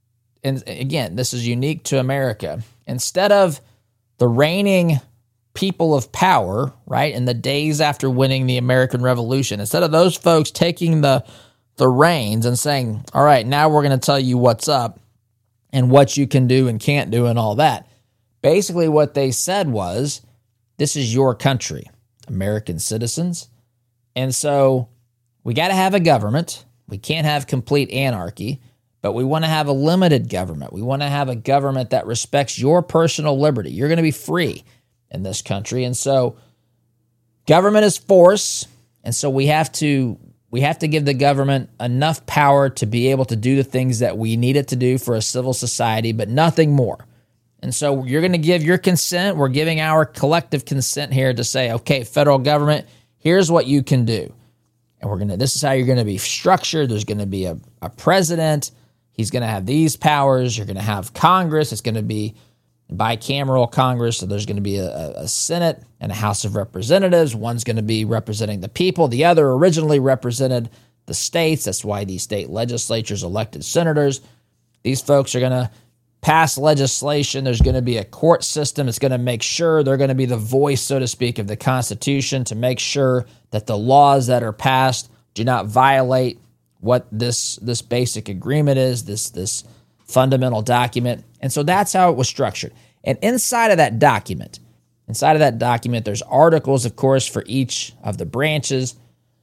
and again, this is unique to America, instead of the reigning people of power, right, in the days after winning the American Revolution, instead of those folks taking the, the reins and saying, all right, now we're going to tell you what's up, and what you can do and can't do and all that. Basically what they said was, this is your country, American citizens. And so we got to have a government. We can't have complete anarchy, but we want to have a limited government. We want to have a government that respects your personal liberty. You're going to be free in this country. And so government is force. And so we have to We have to give the government enough power to be able to do the things that we need it to do for a civil society, but nothing more. And so you're going to give your consent. We're giving our collective consent here to say, okay, federal government, here's what you can do. And we're going to, this is how you're going to be structured. There's going to be a, a president. He's going to have these powers. You're going to have Congress. It's going to be bicameral Congress, so there's going to be a, a Senate and a House of Representatives. One's going to be representing the people. The other originally represented the states. That's why these state legislatures elected senators. These folks are going to pass legislation. There's going to be a court system. It's going to make sure they're going to be the voice, so to speak, of the Constitution to make sure that the laws that are passed do not violate what this this basic agreement is, this this fundamental document. And so that's how it was structured. And inside of that document, inside of that document, there's articles, of course, for each of the branches.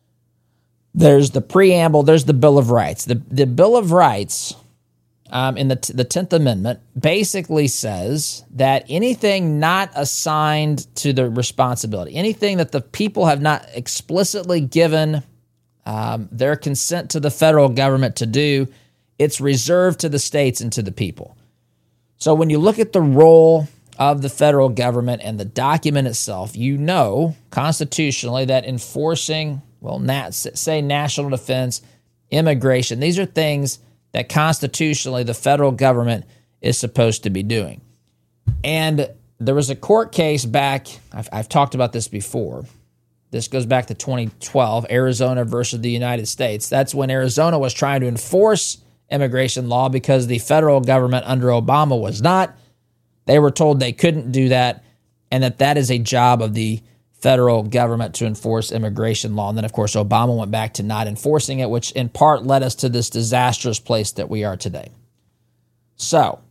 There's the preamble. There's the Bill of Rights. The, the Bill of Rights um, in the, the tenth Amendment basically says that anything not assigned to the responsibility, anything that the people have not explicitly given um, their consent to the federal government to do, it's reserved to the states and to the people. So when you look at the role of the federal government and the document itself, you know constitutionally that enforcing, well, nat- say national defense, immigration, these are things that constitutionally the federal government is supposed to be doing. And there was a court case back, I've, I've talked about this before. This goes back to twenty twelve, Arizona versus the United States. That's when Arizona was trying to enforce immigration law because the federal government under Obama was not. They were told they couldn't do that, and that that is a job of the federal government to enforce immigration law. And then, of course, Obama went back to not enforcing it, which in part led us to this disastrous place that we are today. So,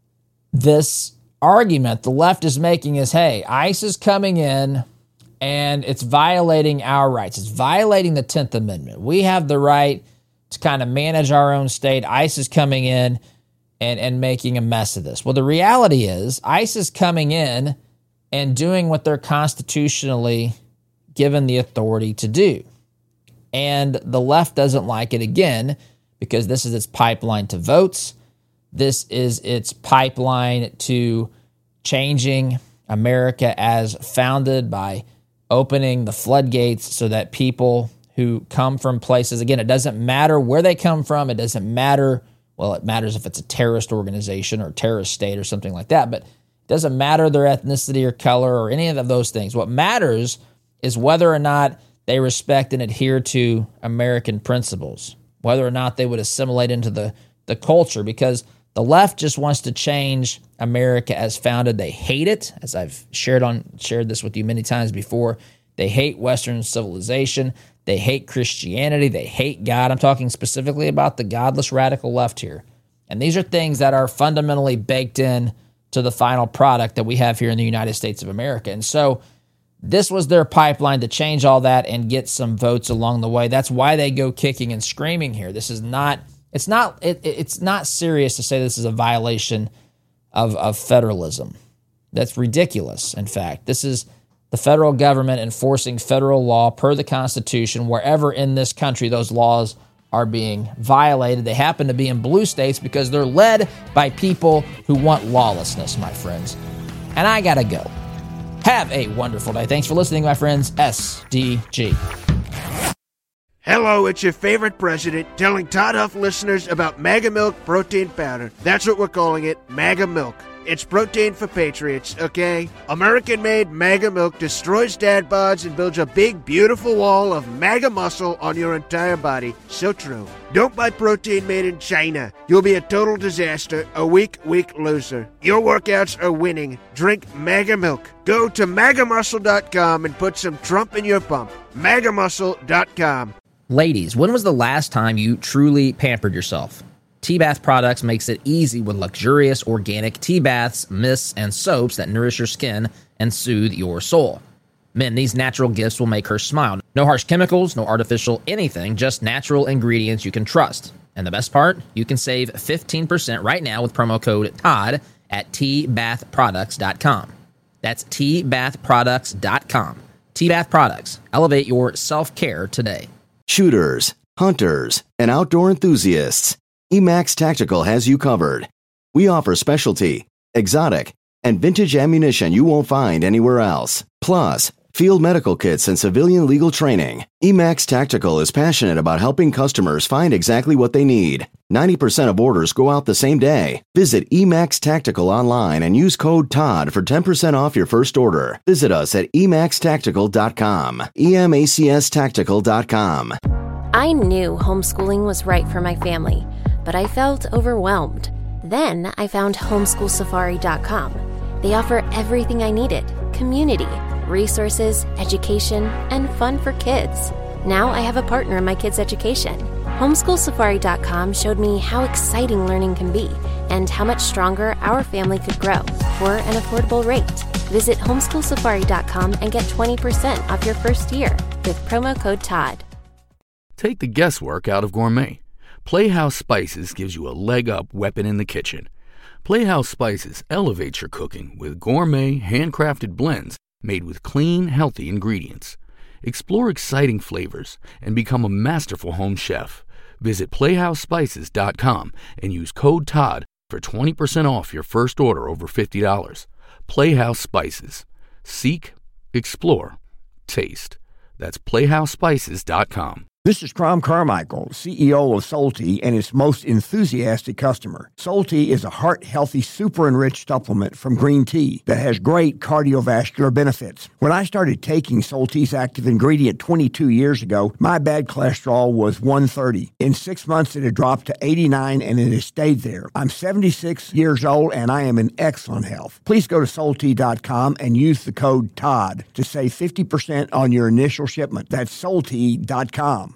this argument the left is making is, hey, ICE is coming in and it's violating our rights. It's violating the tenth Amendment. We have the right to kind of manage our own state. ICE is coming in and, and making a mess of this. Well, the reality is ICE is coming in and doing what they're constitutionally given the authority to do. And the left doesn't like it, again, because this is its pipeline to votes. This is its pipeline to changing America as founded by opening the floodgates so that people who come from places, again, it doesn't matter where they come from. It doesn't matter, well, it matters if it's a terrorist organization or a terrorist state or something like that, but it doesn't matter their ethnicity or color or any of those things. What matters is whether or not they respect and adhere to American principles, whether or not they would assimilate into the, the culture, because the left just wants to change America as founded. They hate it, as I've shared on shared this with you many times before. They hate Western civilization. They hate Christianity. They hate God. I'm talking specifically about the godless radical left here. And these are things that are fundamentally baked in to the final product that we have here in the United States of America. And so this was their pipeline to change all that and get some votes along the way. That's why they go kicking and screaming here. This is not... It's not it, it's not serious to say this is a violation of, of federalism. That's ridiculous, in fact. This is the federal government enforcing federal law per the Constitution wherever in this country those laws are being violated. They happen to be in blue states because they're led by people who want lawlessness, my friends. And I gotta go. Have a wonderful day. Thanks for listening, my friends. S D G. Hello, it's your favorite president telling Todd Huff listeners about Mega Milk Protein Powder. That's what we're calling it, Mega Milk. It's protein for patriots, okay? American-made Mega Milk destroys dad bods and builds a big, beautiful wall of mega muscle on your entire body. So true. Don't buy protein made in China. You'll be a total disaster, a weak, weak loser. Your workouts are winning. Drink Mega Milk. Go to mega muscle dot com and put some Trump in your pump. mega muscle dot com. Ladies, when was the last time you truly pampered yourself? T-Bath Products makes it easy with luxurious organic tea baths, mists, and soaps that nourish your skin and soothe your soul. Men, these natural gifts will make her smile. No harsh chemicals, no artificial anything, just natural ingredients you can trust. And the best part? You can save fifteen percent right now with promo code TODD at T bath products dot com. That's T bath products dot com. T-Bath Products. Elevate your self-care today. Shooters, hunters, and outdoor enthusiasts, Emax Tactical has you covered. We offer specialty, exotic, and vintage ammunition you won't find anywhere else. Plus, field medical kits and civilian legal training. Emax Tactical is passionate about helping customers find exactly what they need. ninety percent of orders go out the same day. Visit Emax Tactical online and use code TODD for ten percent off your first order. Visit us at emax tactical dot com. E M A C S tactical dot com. I knew homeschooling was right for my family, but I felt overwhelmed. Then I found homeschool safari dot com. They offer everything I needed: community, resources, education, and fun for kids. Now I have a partner in my kids' education. homeschool safari dot com showed me how exciting learning can be and how much stronger our family could grow for an affordable rate. Visit homeschool safari dot com and get twenty percent off your first year with promo code TODD. Take the guesswork out of gourmet. Playhouse Spices gives you a leg-up weapon in the kitchen. Playhouse Spices elevates your cooking with gourmet, handcrafted blends made with clean, healthy ingredients. Explore exciting flavors and become a masterful home chef. Visit playhouse spices dot com and use code TODD for twenty percent off your first order over fifty dollars. Playhouse Spices. Seek, explore, taste. That's playhouse spices dot com. This is Crom Carmichael, C E O of Solti and its most enthusiastic customer. Solti is a heart-healthy, super-enriched supplement from green tea that has great cardiovascular benefits. When I started taking Solti's active ingredient twenty-two years ago, my bad cholesterol was one thirty. In six months, it had dropped to eighty-nine, and it has stayed there. I'm seventy-six years old, and I am in excellent health. Please go to Solti dot com and use the code T O D to save fifty percent on your initial shipment. That's Solti dot com.